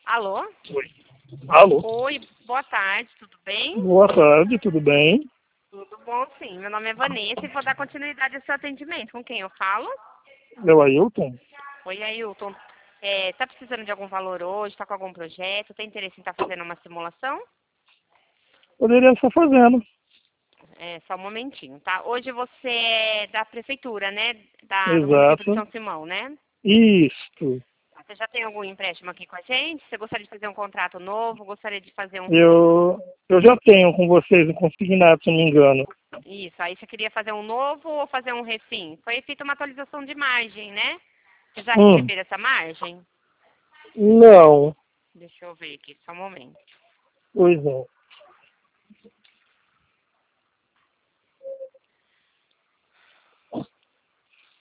Alô? Oi. Alô? Oi, boa tarde, tudo bem? Boa tarde, tudo bem? Tudo bom, sim. Meu nome é Vanessa e vou dar continuidade ao seu atendimento. Com quem eu falo? É o Ailton? Oi, Ailton. Tá precisando de algum valor hoje? Tá com algum projeto? Tem interesse em estar fazendo uma simulação? Poderia estar fazendo. Só um momentinho, tá? Hoje você é da prefeitura, né? Do município de Exato. São Simão, né? Isto. Você já tem algum empréstimo aqui com a gente? Você gostaria de fazer um contrato novo? Gostaria de fazer um refis? Eu já tenho com vocês um consignado, se não me engano. Isso, aí você queria fazer um novo ou fazer um refim? Foi feita uma atualização de margem, né? Você já Hum, receberam essa margem? não. Deixa eu ver aqui, só um momento. Pois não.